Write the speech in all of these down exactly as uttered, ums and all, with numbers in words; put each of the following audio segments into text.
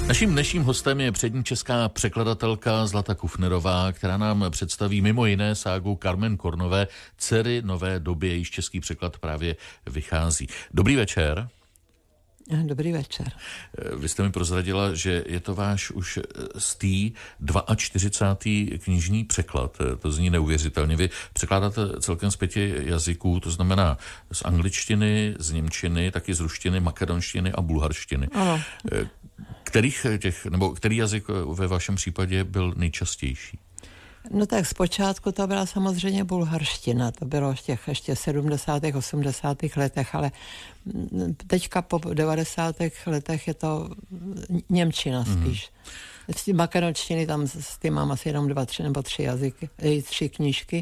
Naším dnešním hostem je přední česká překladatelka Zlata Kufnerová, která nám představí mimo jiné ságu Carmen Kornové Dcery nové doby, jejíž český překlad právě vychází. Dobrý večer. Dobrý večer. Vy jste mi prozradila, že je to váš už stý čtyřicátý druhý knižní překlad. To zní neuvěřitelně. Vy překládáte celkem z pěti jazyků, to znamená z angličtiny, z němčiny, taky z ruštiny, makedonštiny a bulharštiny. Ano. Kterých těch, nebo který jazyk ve vašem případě byl nejčastější? No tak zpočátku to byla samozřejmě bulharština, to bylo v těch ještě sedmdesátých, osmdesátých letech, ale teďka po devadesátých letech je to němčina spíš. Mm. Z makedonštiny tam s tím mám asi jenom dva, tři nebo tři jazyky, tři knížky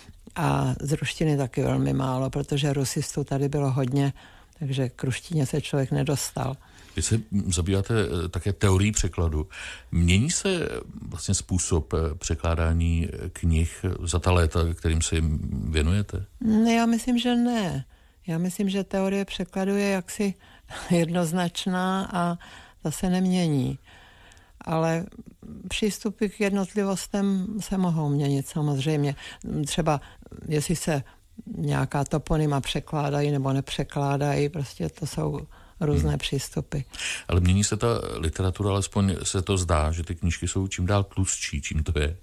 a z ruštiny taky velmi málo, protože rusistů tady bylo hodně, takže k ruštině se člověk nedostal. Vy se zabýváte také teorií překladu. Mění se vlastně způsob překládání knih za ta léta, kterým se jim věnujete? Ne, já myslím, že ne. Já myslím, že teorie překladu je jaksi jednoznačná a ta se nemění. Ale přístupy k jednotlivostem se mohou měnit samozřejmě. Třeba jestli se nějaká toponyma překládají nebo nepřekládají, prostě to jsou různé hmm. přístupy. Ale mění se ta literatura, alespoň se to zdá, že ty knížky jsou čím dál tlustší. Čím to je?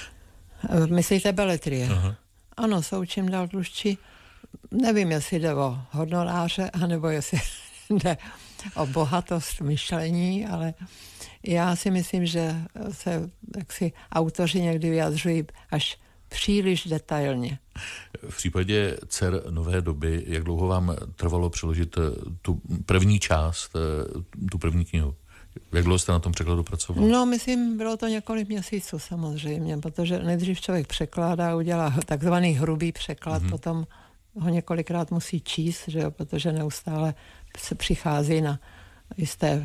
Myslíte beletrie? Aha. Ano, jsou čím dál tlustší. Nevím, jestli jde o hodnoláře, anebo jestli jde o bohatost myšlení, ale já si myslím, že se jaksi autoři někdy vyjadřují až příliš detailně. V případě Dcer nové doby, jak dlouho vám trvalo přeložit tu první část, tu první knihu? Jak dlouho jste na tom překladu pracoval? No, myslím, bylo to několik měsíců samozřejmě, protože nejdřív člověk překládá, udělá takzvaný hrubý překlad, mm-hmm. potom ho několikrát musí číst, že jo, protože neustále se přichází na jisté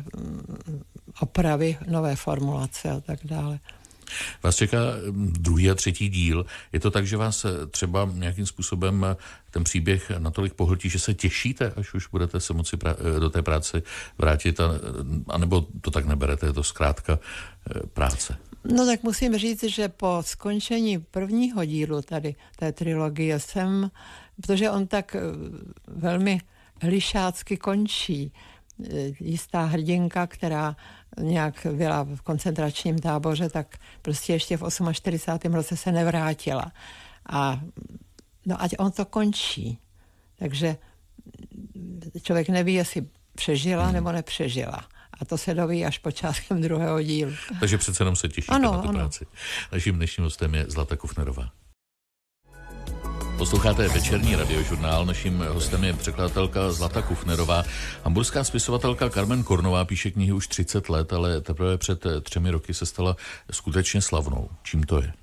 opravy, nové formulace a tak dále. Vás čeká druhý a třetí díl. Je to tak, že vás třeba nějakým způsobem ten příběh natolik pohltí, že se těšíte, až už budete se moci pra- do té práce vrátit, a, anebo to tak neberete, je to zkrátka práce? No tak musím říct, že po skončení prvního dílu tady té trilogie jsem, protože on tak velmi lišácky končí, jistá hrdinka, která nějak byla v koncentračním táboře, tak prostě ještě v čtyřicátém osmém roce se nevrátila. A no ať on to končí. Takže člověk neví, jestli přežila hmm. nebo nepřežila. A to se doví až počátkem druhého dílu. Takže přece jenom se těšíte ano, na tu ano. práci. Naším dnešním hostem je Zlata Kufnerová. Posloucháte večerní radiožurnál. Naším hostem je překladatelka Zlata Kufnerová. Hamburská spisovatelka Carmen Kornová píše knihy už třicet let, ale teprve před třemi roky se stala skutečně slavnou. Čím to je?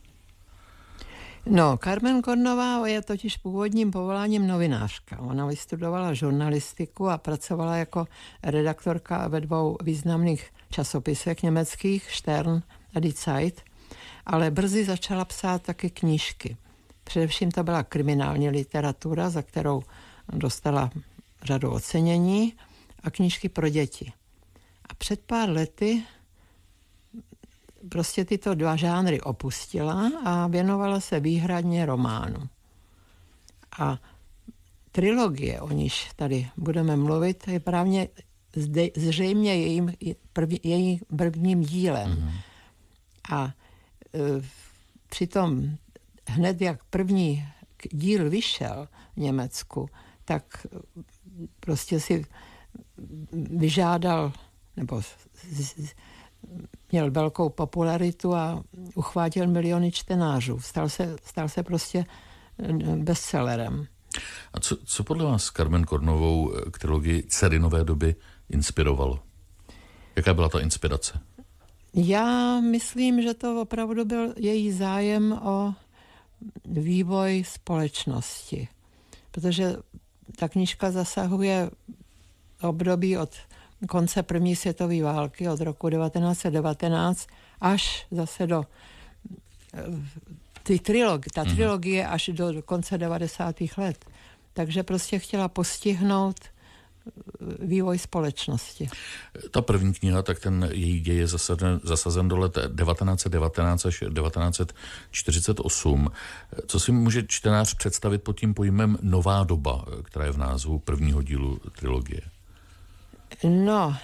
No, Carmen Kornová je totiž původním povoláním novinářka. Ona vystudovala žurnalistiku a pracovala jako redaktorka ve dvou významných časopisech německých, Stern a Die Zeit, ale brzy začala psát taky knížky. Především to byla kriminální literatura, za kterou dostala řadu ocenění, a knížky pro děti. A před pár lety prostě tyto dva žánry opustila a věnovala se výhradně románu. A trilogie, o níž tady budeme mluvit, je právě zřejmě jejím, první, jejím prvním dílem. Mm-hmm. A e, přitom hned jak první díl vyšel v Německu, tak prostě si vyžádal, nebo z, z, měl velkou popularitu a uchvátil miliony čtenářů. Stal se, stal se prostě bestsellerem. A co, co podle vás Carmen Kornovou k trilogii Dcery nové doby inspirovalo? Jaká byla ta inspirace? Já myslím, že to opravdu byl její zájem o vývoj společnosti. Protože ta knížka zasahuje období od konce první světové války, od roku devatenáct set devatenáct až zase do ty trilogie, ta trilogie až do konce devadesátých let. Takže prostě chtěla postihnout vývoj společnosti. Ta první kniha, tak ten její děj je zasazen, zasazen do let devatenáct set devatenáct až devatenáct set čtyřicet osm. Co si může čtenář představit pod tím pojmem nová doba, která je v názvu prvního dílu trilogie? No,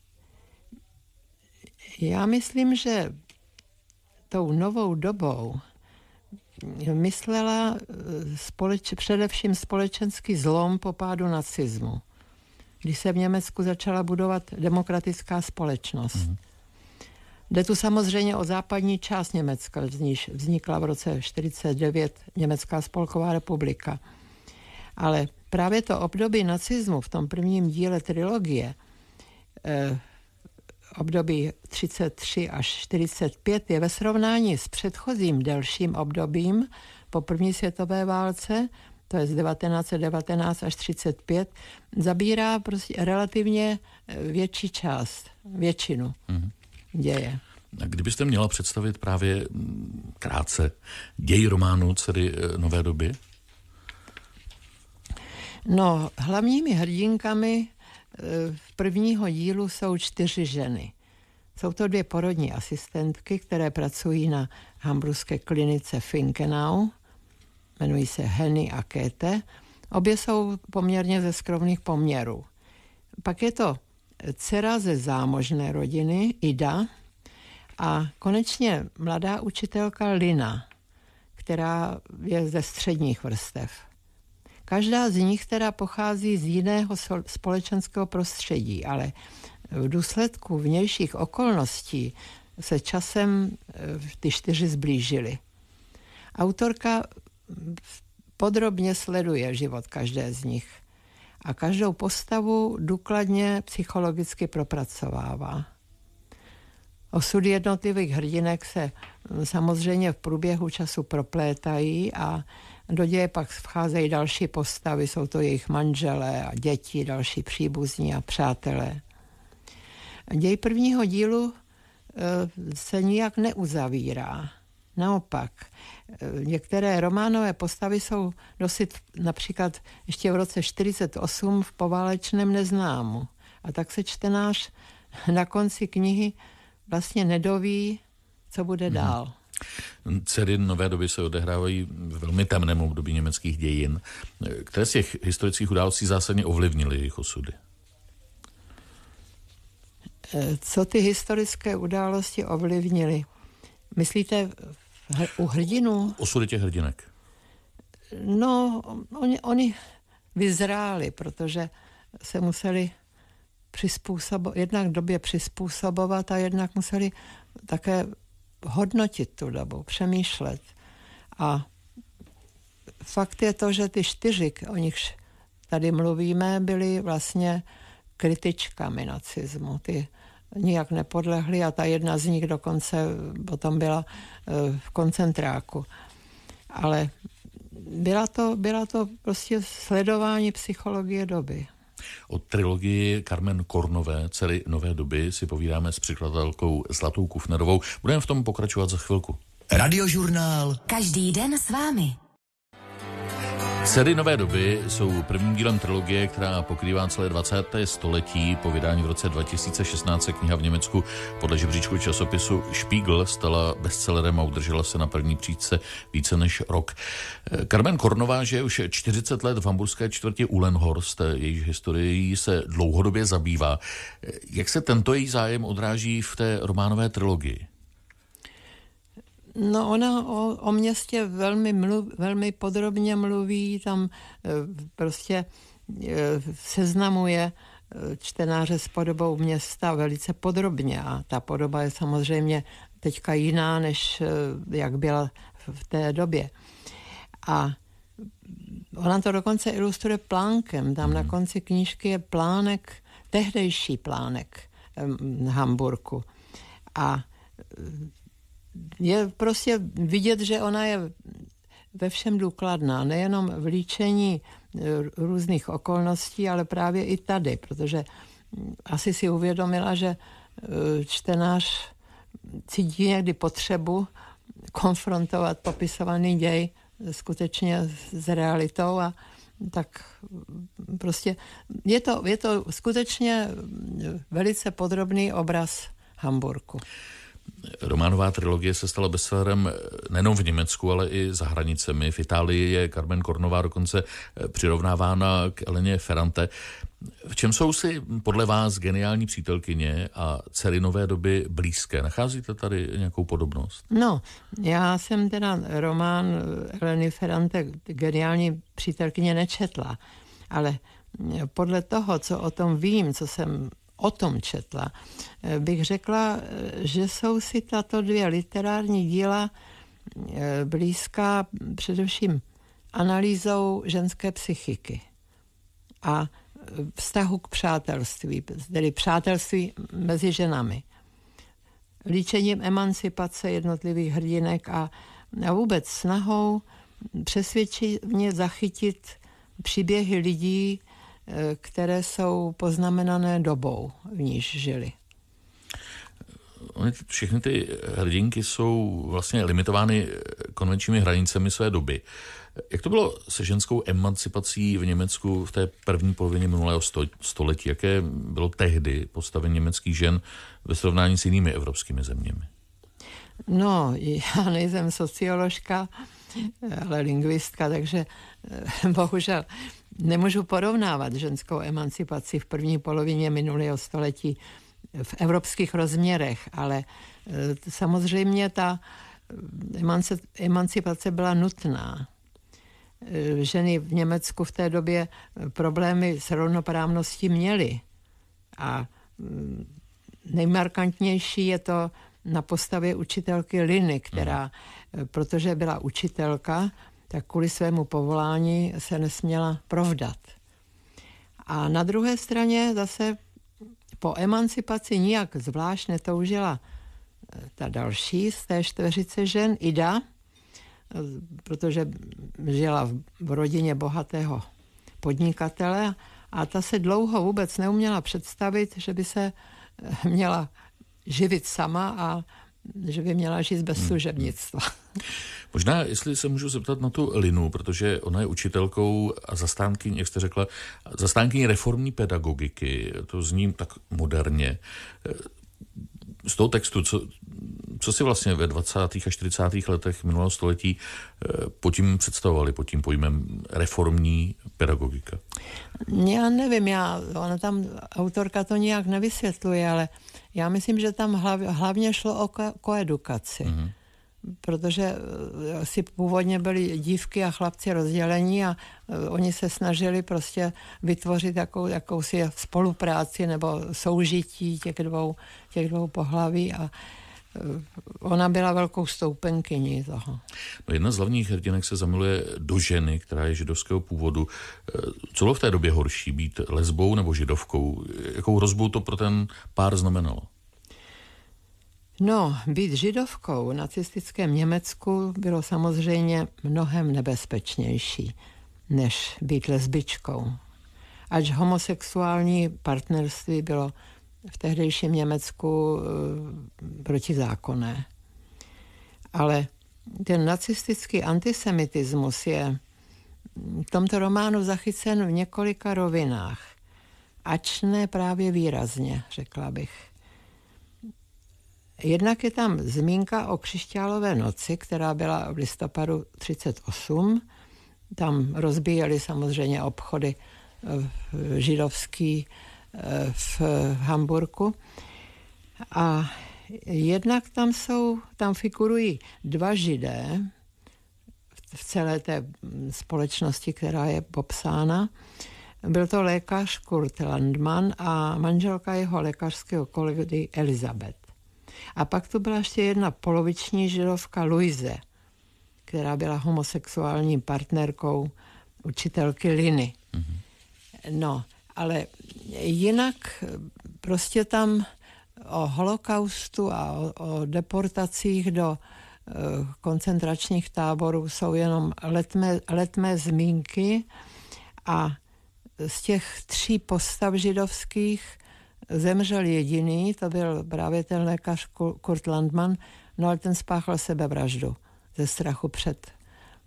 já myslím, že tou novou dobou myslela společ, především společenský zlom po pádu nacismu, když se v Německu začala budovat demokratická společnost. Mm. Jde tu samozřejmě o západní část Německa, z níž vznikla v roce čtyřicet devět Německá spolková republika. Ale právě to období nacismu v tom prvním díle trilogie, eh, období třicet tři až čtyřicet pět, je ve srovnání s předchozím delším obdobím po první světové válce, to je z devatenáct set devatenáct až třicet pět, zabírá prostě relativně větší část, většinu mm-hmm. děje. A kdybyste měla představit právě krátce děj románu Dcery nové doby? No, hlavními hrdinkami v prvního dílu jsou čtyři ženy. Jsou to dvě porodní asistentky, které pracují na hamburské klinice Finkenau. Jmenují se Henny a Käthe. Obě jsou poměrně ze skromných poměrů. Pak je to dcera ze zámožné rodiny, Ida, a konečně mladá učitelka Lina, která je ze středních vrstev. Každá z nich teda pochází z jiného společenského prostředí, ale v důsledku vnějších okolností se časem ty čtyři zblížily. Autorka podrobně sleduje život každé z nich a každou postavu důkladně psychologicky propracovává. Osudy jednotlivých hrdinek se samozřejmě v průběhu času proplétají a do děje pak vcházejí další postavy, jsou to jejich manželé a děti, další příbuzní a přátelé. Děj prvního dílu se nijak neuzavírá. Naopak, některé románové postavy jsou dosud například ještě v roce čtyřicet osm v poválečném neznámu. A tak se čtenář na konci knihy vlastně nedoví, co bude hmm. dál. Dcery nové doby se odehrávají v velmi temném období německých dějin. Které z těch historických událostí zásadně ovlivnily jejich osudy? Co ty historické události ovlivnily? Myslíte u hrdinů? Osudy těch hrdinek. No, oni, oni vyzráli, protože se museli přizpůsobovat, jednak době přizpůsobovat a jednak museli také hodnotit tu dobu, přemýšlet. A fakt je to, že ty čtyři, o nichž tady mluvíme, byly vlastně kritičkami nacismu. Ty nijak nepodlehly a ta jedna z nich dokonce potom byla v koncentráku. Ale byla to, byla to prostě sledování psychologie doby. O trilogii Carmen Kornové, Dcery nové doby, si povídáme s překladatelkou Zlatou Kufnerovou. Budeme v tom pokračovat za chvilku. Radiožurnál. Každý den s vámi. Dcery nové doby jsou prvním dílem trilogie, která pokrývá celé dvacáté století. Po vydání v roce dva tisíce šestnáct se kniha v Německu podle žebříčku časopisu Spiegel stala bestsellerem a udržela se na první příčce více než rok. Carmen Kornová žije už čtyřicet let v hamburské čtvrti Uhlenhorst, jejíž historií se dlouhodobě zabývá. Jak se tento její zájem odráží v té románové trilogii? No ona o, o městě velmi, mluv, velmi podrobně mluví, tam e, prostě e, seznamuje čtenáře s podobou města velice podrobně a ta podoba je samozřejmě teďka jiná, než e, jak byla v té době. A ona to dokonce ilustruje plánkem, tam na konci knížky je plánek, tehdejší plánek e, Hamburku. A je prostě vidět, že ona je ve všem důkladná, nejenom v líčení různých okolností, ale právě i tady, protože asi si uvědomila, že čtenář cítí někdy potřebu konfrontovat popisovaný děj skutečně s realitou a tak prostě je to, je to skutečně velice podrobný obraz Hamburku. Románová trilogie se stala bestsellerem nejenom v Německu, ale i za hranicemi. V Itálii je Carmen Cornová dokonce přirovnávána k Eleně Ferrante. V čem jsou si podle vás geniální přítelkyně a dcery nové doby blízké? Nacházíte tady nějakou podobnost? No, já jsem teda román Eleny Ferrante Geniální přítelkyně nečetla, ale podle toho, co o tom vím, co jsem o tom četla, bych řekla, že jsou si tato dvě literární díla blízká především analýzou ženské psychiky a vztahu k přátelství, tedy přátelství mezi ženami. Líčením emancipace jednotlivých hrdinek a, a vůbec snahou přesvědčivně zachytit příběhy lidí, které jsou poznamenané dobou, v níž žili. Všechny ty hrdinky jsou vlastně limitovány konvenčními hranicemi své doby. Jak to bylo se ženskou emancipací v Německu v té první polovině minulého století? Jaké bylo tehdy postavení německých žen ve srovnání s jinými evropskými zeměmi? No, já nejsem socioložka, ale lingvistka, takže bohužel nemůžu porovnávat ženskou emancipaci v první polovině minulého století v evropských rozměrech, ale samozřejmě ta emancipace byla nutná. Ženy v Německu v té době problémy s rovnoprávností měly a nejmarkantnější je to na postavě učitelky Liny, která, protože byla učitelka, tak kvůli svému povolání se nesměla provdat. A na druhé straně zase po emancipaci nijak zvlášť netoužila ta další z té čtveřice žen, Ida, protože žila v rodině bohatého podnikatele a ta se dlouho vůbec neuměla představit, že by se měla živit sama a že by měla žít bez služebnictva. Možná, jestli se můžu zeptat na tu Linu, protože ona je učitelkou a zastánkyní, jak jste řekla, zastánkyní reformní pedagogiky, to zní tak moderně. Z toho textu, co, co si vlastně ve dvacátých a čtyřicátých letech minulého století pod tím představovali, pod tím pojmem reformní pedagogika? Já nevím, já, ona tam, autorka to nijak nevysvětluje, ale já myslím, že tam hlav, hlavně šlo o ko, koedukaci. Mm-hmm. Protože si původně byli dívky a chlapci rozdělení a oni se snažili prostě vytvořit jakou, jakousi spolupráci nebo soužití těch dvou, těch dvou pohlaví a ona byla velkou stoupenkyní toho. No, jedna z hlavních hrdinek se zamiluje do ženy, která je židovského původu. Co bylo v té době horší, být lesbou nebo židovkou? Jakou hrozbu to pro ten pár znamenalo? No, být židovkou v nacistickém Německu bylo samozřejmě mnohem nebezpečnější, než být lesbičkou. Ač homosexuální partnerství bylo v tehdejším Německu e, protizákonné. Ale ten nacistický antisemitismus je v tomto románu zachycen v několika rovinách. Ač ne právě výrazně, řekla bych. Jednak je tam zmínka o křišťálové noci, která byla v listopadu třicet osm. Tam rozbíjeli samozřejmě obchody židovský v Hamburku. A jednak tam jsou, tam figurují dva židé v celé té společnosti, která je popsána. Byl to lékař Kurt Landmann a manželka jeho lékařského kolegy Elizabeth. A pak tu byla ještě jedna poloviční židovka Luise, která byla homosexuální partnerkou učitelky Liny. Mm-hmm. No, ale jinak prostě tam o holokaustu a o, o deportacích do uh, koncentračních táborů jsou jenom letmé, letmé zmínky a z těch tří postav židovských zemřel jediný, to byl právě ten lékař Kurt Landmann, no ale ten spáchal sebevraždu ze strachu před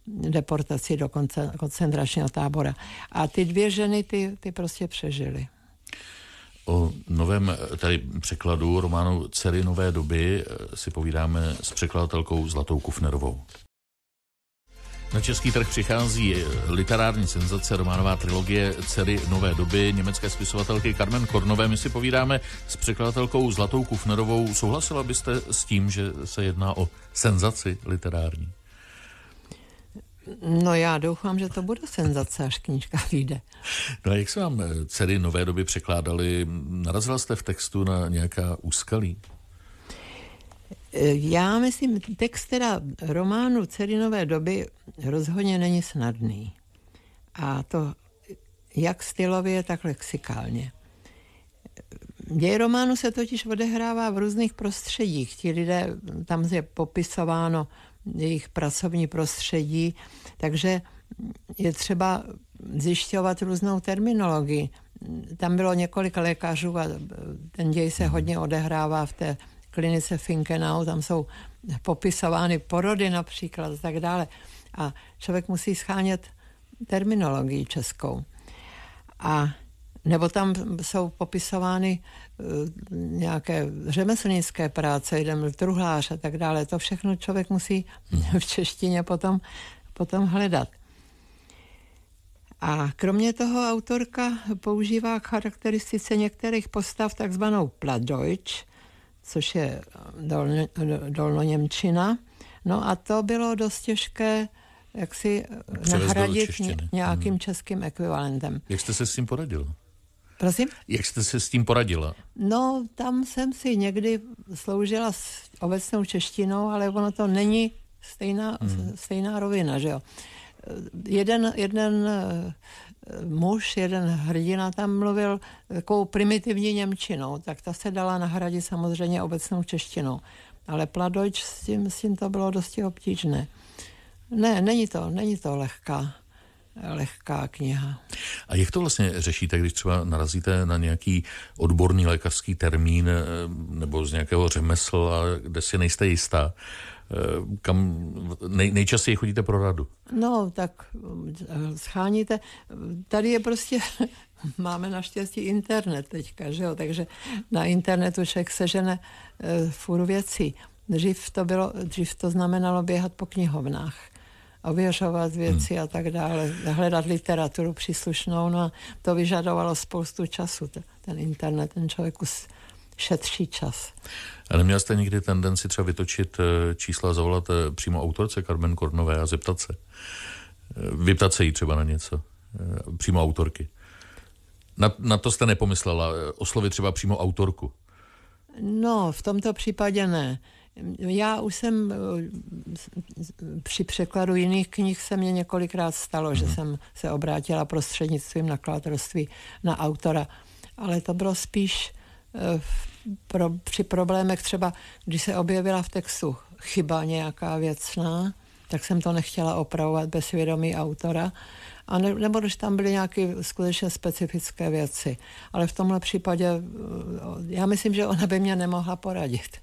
deportaci do koncentračního tábora. A ty dvě ženy, ty, ty prostě přežily. O novém tady překladu románu Dcery nové doby si povídáme s překladatelkou Zlatou Kufnerovou. Na český trh přichází literární senzace, románová trilogie Dcery nové doby německé spisovatelky Carmen Kornové. My si povídáme s překladatelkou Zlatou Kufnerovou. Souhlasila byste s tím, že se jedná o senzaci literární? No já doufám, že to bude senzace, až knížka vyjde. No a jak se vám Dcery nové doby překládali? Narazila jste v textu na nějaká úskalí? Já myslím, text teda románu Dcery nové doby rozhodně není snadný. A to jak stylově, tak lexikálně. Děj románu se totiž odehrává v různých prostředích. Ti lidé, tam je popisováno jejich pracovní prostředí, takže je třeba zjišťovat různou terminologii. Tam bylo několik lékařů a ten děj se hodně odehrává v té klinice Finkenau, tam jsou popisovány porody například a tak dále. A člověk musí schánět terminologii českou. A nebo tam jsou popisovány uh, nějaké řemeslnické práce, jeden truhlář a tak dále. To všechno člověk musí v češtině potom, potom hledat. A kromě toho autorka používá k charakteristice některých postav takzvanou Plattdeutsch, což je dolno, dolnoněmčina. No a to bylo dost těžké jak si nahradit nějakým hmm. českým ekvivalentem. Jak jste se s tím poradil? Prosím? Jak jste se s tím poradila? No, tam jsem si někdy sloužila s obecnou češtinou, ale ono to není stejná, hmm. stejná rovina, že jo. Jeden, jeden muž, jeden hrdina tam mluvil takovou primitivní němčinou, tak ta se dala nahradit samozřejmě obecnou češtinou. Ale Plattdeutsch s tím, s tím to bylo dosti obtížné. Ne, není to, není to lehká. lehká kniha. A jak to vlastně řešíte, když třeba narazíte na nějaký odborný lékařský termín nebo z nějakého řemesla, kde si nejste jistá? Kam nej, nejčastěji chodíte pro radu? No, tak scháníte. Tady je prostě, máme naštěstí internet teďka, že jo? Takže na internetu člověk sežene uh, fůru věcí. Dřív to bylo, dřív to znamenalo běhat po knihovnách, ověřovat věci hmm. a tak dále, hledat literaturu příslušnou, no a to vyžadovalo spoustu času. Ten internet, ten člověk us šetří čas. A neměl jste někdy tendenci třeba vytočit čísla, zavolat přímo autorce Carmen Kornové a zeptat se? Vyptat se jí třeba na něco? Přímo autorky? Na, na to jste nepomyslela? Oslovit třeba přímo autorku? No, v tomto případě ne. Já už jsem při překladu jiných knih se mě několikrát stalo, mm. že jsem se obrátila prostřednictvím nakladatelství na autora, ale to bylo spíš pro, při problémech třeba, když se objevila v textu chyba nějaká věcná, tak jsem to nechtěla opravovat bez vědomí autora, a ne, nebo když tam byly nějaké skutečně specifické věci. Ale v tomhle případě já myslím, že ona by mě nemohla poradit.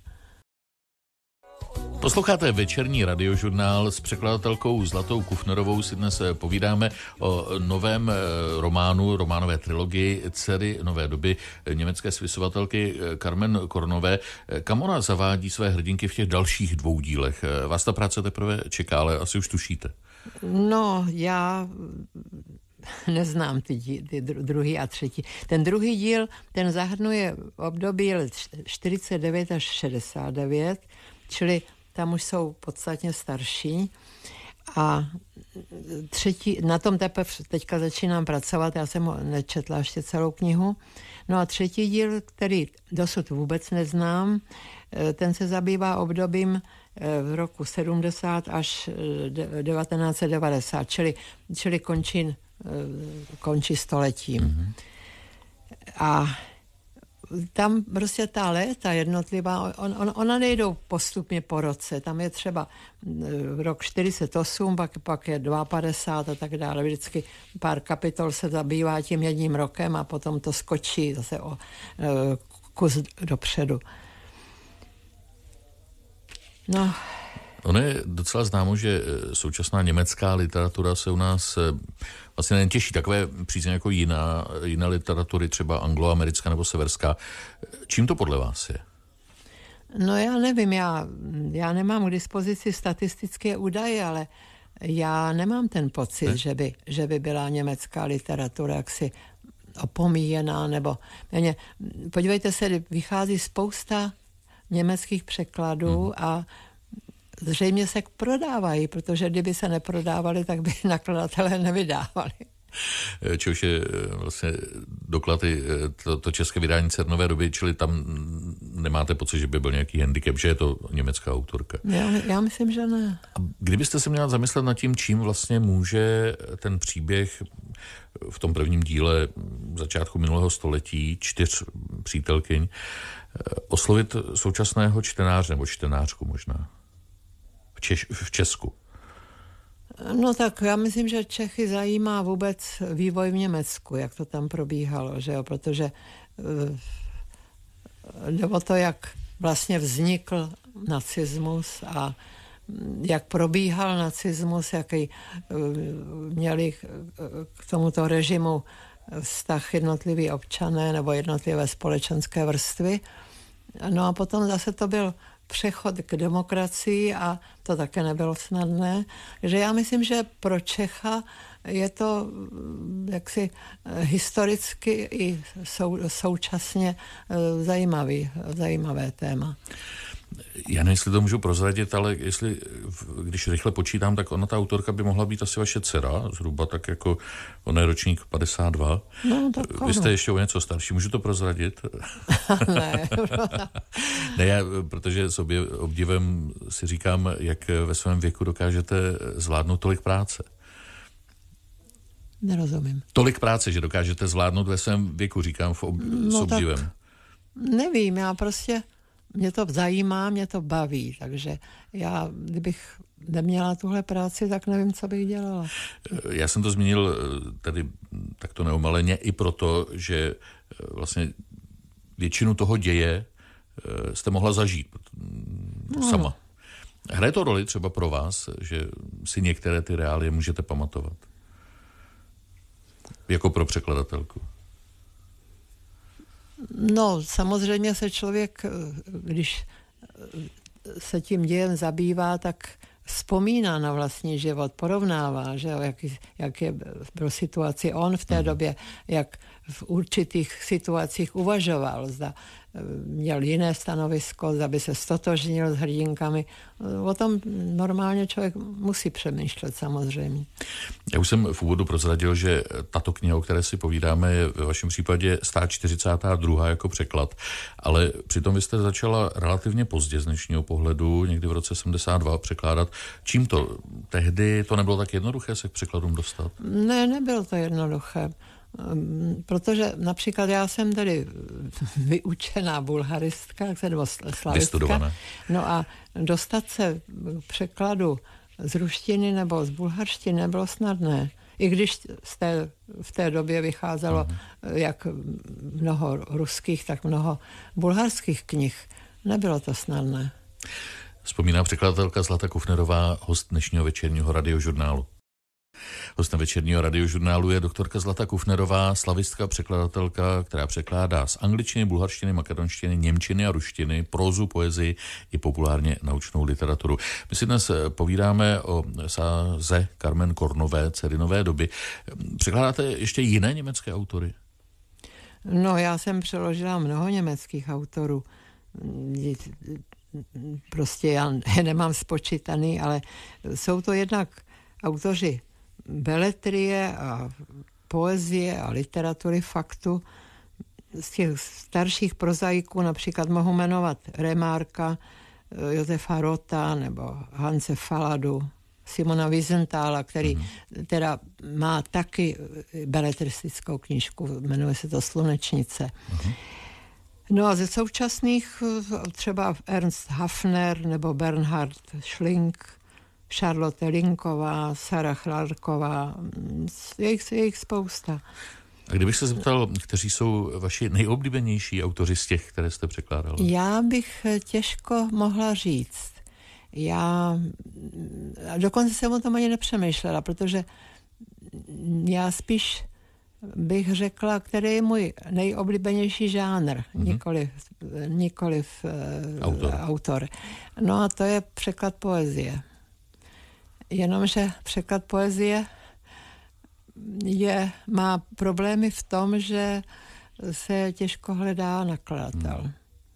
Posloucháte večerní radiožurnál s překladatelkou Zlatou Kufnerovou. Si dnes povídáme o novém románu, románové trilogii Dcery nové doby německé spisovatelky Carmen Kornové. Kam ona zavádí své hrdinky v těch dalších dvou dílech? Vás ta práce teprve čeká, ale asi už tušíte. No, já neznám ty, dí, ty druhý a třetí. Ten druhý díl, ten zahrnuje období čtyřicet devět až šedesát devět, čili tam už jsou podstatně starší. A třetí, na tom teprve teďka začínám pracovat, já jsem nečetla ještě celou knihu. No a třetí díl, který dosud vůbec neznám, ten se zabývá obdobím v roku sedmdesát až devatenáct set devadesát, čili, čili končí, končí stoletím. Mm-hmm. A tam prostě ta léta jednotlivá, on, on, ona nejdou postupně po roce. Tam je třeba rok čtyřicet osm, pak, pak je padesát dva a tak dále. Vždycky pár kapitol se zabývá tím jedním rokem a potom to skočí zase o kus dopředu. No. Ono je docela známo, že současná německá literatura se u nás vlastně nejen těší takové přízeň jako jiná, jiné literatury, třeba angloamerická nebo severská. Čím to podle vás je? No já nevím, já, já nemám k dispozici statistické údaje, ale já nemám ten pocit, ne? že by, že by byla německá literatura jaksi opomíjená, nebo méně. Podívejte se, vychází spousta německých překladů hmm. a zřejmě se prodávají, protože kdyby se neprodávali, tak by nakladatelé nevydávali. Čehož je vlastně doklad i to, to české vydání Cernové doby, čili tam nemáte pocit, že by byl nějaký handicap, že je to německá autorka? Já, já myslím, že ne. A kdybyste se měla zamyslet nad tím, čím vlastně může ten příběh v tom prvním díle začátku minulého století, čtyř přítelkyň, oslovit současného čtenáře nebo čtenářku možná v, Češ, v Česku? No tak já myslím, že Čechy zajímá vůbec vývoj v Německu, jak to tam probíhalo, že jo, protože nebo to, jak vlastně vznikl nacismus a jak probíhal nacismus, jaký měli k tomuto režimu vztah jednotliví občané nebo jednotlivé společenské vrstvy. No a potom zase to byl přechod k demokracii a to také nebylo snadné. Takže já myslím, že pro Čecha je to jaksi historicky i sou, současně zajímavý, zajímavé téma. Já nevím, jestli to můžu prozradit, ale jestli, když rychle počítám, tak ona, ta autorka, by mohla být asi vaše dcera, zhruba tak jako ona je ročník padesát dva. No, tak Vy jste ještě o něco starší, můžu to prozradit? Ne. Ne, já, protože s obě, obdivem si říkám, jak ve svém věku dokážete zvládnout tolik práce. Nerozumím. Tolik práce, že dokážete zvládnout ve svém věku, říkám v ob, no, s obdivem. Tak nevím, já prostě mě to zajímá, mě to baví, takže já, kdybych neměla tuhle práci, tak nevím, co bych dělala. Já jsem to zmínil tady takto neomaleně i proto, že vlastně většinu toho děje jste mohla zažít no. sama. Hraje to roli třeba pro vás, že si některé ty reálie můžete pamatovat? Jako pro překladatelku. No, samozřejmě se člověk, když se tím dějem zabývá, tak vzpomíná na vlastní život, porovnává, že jak, jak je byl situaci on v té hmm. době, jak v určitých situacích uvažoval, zda měl jiné stanovisko, zda by se stotožnil s hrdinkami. O tom normálně člověk musí přemýšlet samozřejmě. Já už jsem v úvodu prozradil, že tato kniha, o které si povídáme, je ve vašem případě sto čtyřicátá druhá jako překlad, ale přitom vy jste začala relativně pozdě z dnešního pohledu, někdy v roce sedmdesát dva překládat. Čím to? Tehdy to nebylo tak jednoduché se k překladům dostat? Ne, nebylo to jednoduché. Protože například já jsem tady vyučená bulharistka, nebo slavistka. No a dostat se k překladu z ruštiny nebo z bulharštiny nebylo snadné. I když z té, v té době vycházelo Aha. jak mnoho ruských, tak mnoho bulharských knih. Nebylo to snadné. Vzpomíná překladatelka Zlata Kufnerová, host dnešního večerního radiožurnálu. Hostem večerního radiožurnálu je doktorka Zlata Kufnerová, slavistka, překladatelka, která překládá z angličtiny, bulharštiny, makedonštiny, němčiny a ruštiny, prózu, poezii i populárně naučnou literaturu. My si dnes povídáme o sáze Carmen Kornové, Dcery nové doby. Překládáte ještě jiné německé autory? No, já jsem přeložila mnoho německých autorů. Prostě já nemám spočítaný, ale jsou to jednak autoři beletrie a poezie a literatury faktu. Z těch starších prozaiků například mohu jmenovat Remarka, Josefa Rota nebo Hanse Faladu, Simona Wiesenthala, který mm-hmm. teda má taky beletristickou knížku, jmenuje se to Slunečnice. Mm-hmm. No a ze současných třeba Ernst Hafner nebo Bernhard Schlink, Charlotte Linková, Sara Chlarková, je jich, je jich spousta. A kdybych se zeptal, kteří jsou vaši nejoblíbenější autoři z těch, které jste překládala? Já bych těžko mohla říct. já dokonce jsem o tom ani nepřemýšlela, protože já spíš bych řekla, který je můj nejoblíbenější žánr, mm-hmm. nikoliv, nikoliv autor. autor. No a to je překlad poezie. Jenomže překlad poezie je, má problémy v tom, že se těžko hledá nakladatel. Mm.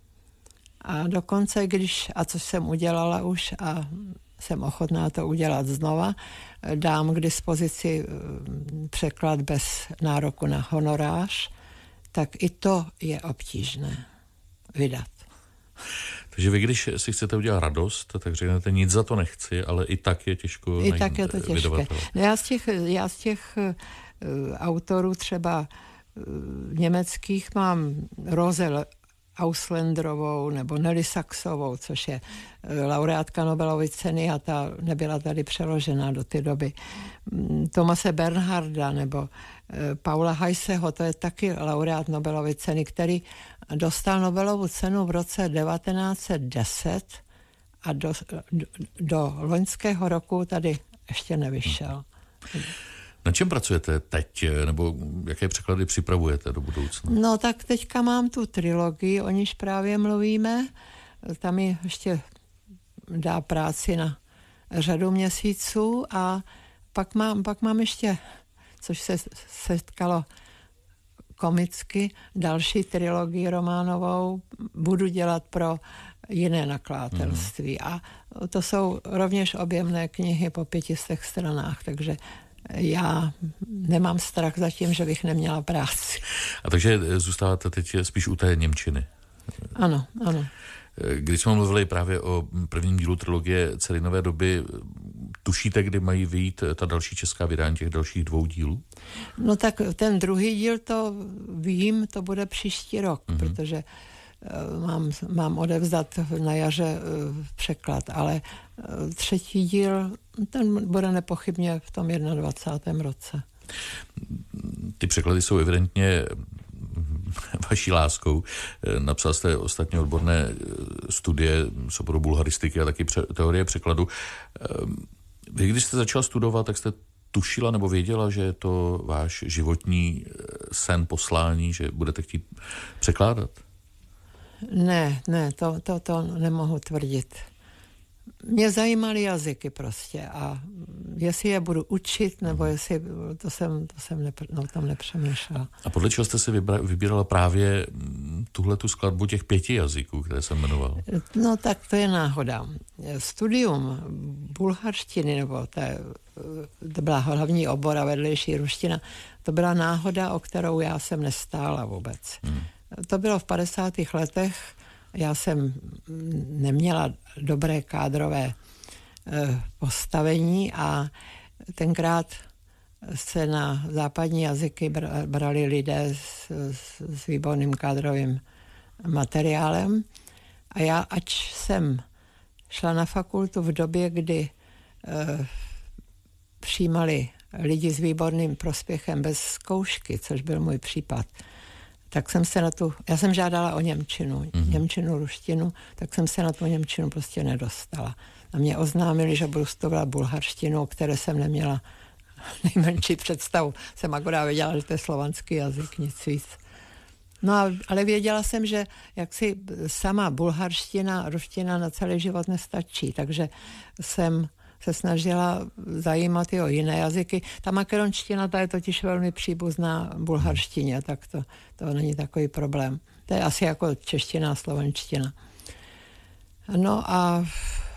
A dokonce, když, a co jsem udělala už a jsem ochotná to udělat znova, dám k dispozici překlad bez nároku na honorář, tak i to je obtížné vydat. Takže vy, když si chcete udělat radost, tak řeknete, nic za to nechci, ale i tak je těžko I tak je to těžké. No já z těch, já z těch uh, autorů třeba uh, německých mám Rose Ausländerovou nebo Nelly Sachsovou, což je laureátka Nobelovy ceny a ta nebyla tady přeložena do té doby. Thomase Bernharda nebo Paula Heiseho, to je taky laureát Nobelovy ceny, který dostal Nobelovu cenu v roce devatenáct set deset a do, do, do loňského roku tady ještě nevyšel. Na čem pracujete teď, nebo jaké překlady připravujete do budoucna? No tak teďka mám tu trilogii, o níž právě mluvíme. Tam mi ještě dá práci na řadu měsíců a pak mám, pak mám ještě, což se setkalo komicky, další trilogii románovou budu dělat pro jiné nakladatelství. Mm. A to jsou rovněž objemné knihy po pětistech stranách, takže já nemám strach za tím, že bych neměla práci. A takže zůstáváte teď spíš u té němčiny? Ano, ano. Když jsme mluvili právě o prvním dílu trilogie Celinové doby, tušíte, kdy mají vyjít ta další česká vydání těch dalších dvou dílů? No tak ten druhý díl to vím, to bude příští rok, mm-hmm. protože mám, mám odevzdat na jaře překlad, ale třetí díl, ten bude nepochybně v tom dvacátém prvním roce. Ty překlady jsou evidentně vaší láskou. Napsal jste ostatně odborné studie z oboru bulharistiky a taky pře- teorie překladu. Vy, když jste začala studovat, tak jste tušila nebo věděla, že je to váš životní sen, poslání, že budete chtít překládat? Ne, ne, to, to, to nemohu tvrdit. Mě zajímaly jazyky prostě a jestli je budu učit, nebo jestli, to jsem, to jsem nepr, no, tam nepřemýšlela. A podle čeho jste si vybra, vybírala právě tuhle tu skladbu těch pěti jazyků, které jsem jmenoval? No tak to je náhoda. Studium bulharštiny, nebo té, to byla hlavní obor a vedlejší ruština, to byla náhoda, o kterou já jsem nestála vůbec. Hmm. To bylo v padesátých letech, já jsem neměla dobré kádrové postavení a tenkrát se na západní jazyky brali lidé s, s, s výborným kádrovým materiálem a já, ač jsem šla na fakultu v době, kdy eh, přijímali lidi s výborným prospěchem bez zkoušky, což byl můj případ, tak jsem se na tu, já jsem žádala o němčinu, mm-hmm. němčinu, ruštinu, tak jsem se na tu němčinu prostě nedostala. A mě oznámili, že budu studovat bulharštinu, o které jsem neměla nejmenší představu. Jsem akorát věděla, že to je slovanský jazyk, nic víc. No a, ale věděla jsem, že jaksi sama bulharština, ruština na celý život nestačí, takže jsem se snažila zajímat i o jiné jazyky. Ta makaronština, ta je totiž velmi příbuzná bulharštině, tak to, to není takový problém. To je asi jako čeština a slovenština. No a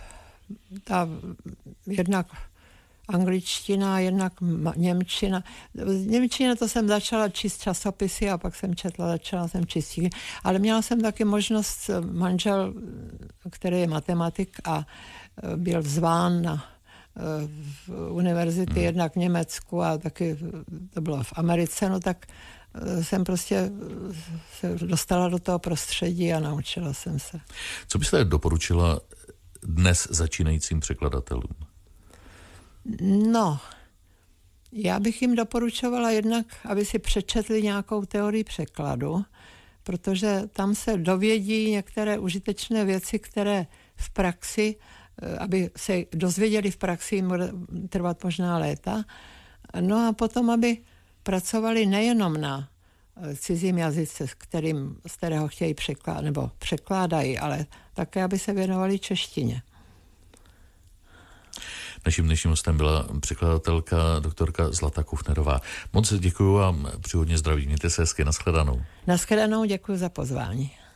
ta jednak angličtina, jednak němčina. Němčina to jsem začala číst časopisy a pak jsem četla, začala jsem číst. Ale měla jsem taky možnost, manžel, který je matematik a byl zván na univerzity, hmm. jednak v Německu a taky to bylo v Americe, no tak jsem prostě se dostala do toho prostředí a naučila jsem se. Co byste doporučila dnes začínajícím překladatelům? No, já bych jim doporučovala jednak, aby si přečetli nějakou teorii překladu, protože tam se dovědí některé užitečné věci, které v praxi aby se dozvěděli v praxi, bude trvat možná léta. No a potom, aby pracovali nejenom na cizím jazyce, s kterým, z kterého chtějí překládat, nebo překládají, ale také, aby se věnovali češtině. Naším dnešním hostem byla překladatelka doktorka Zlata Kufnerová. Moc děkuju a přeji hodně zdraví. Mějte se hezky. Nashledanou. Nashledanou, děkuji za pozvání.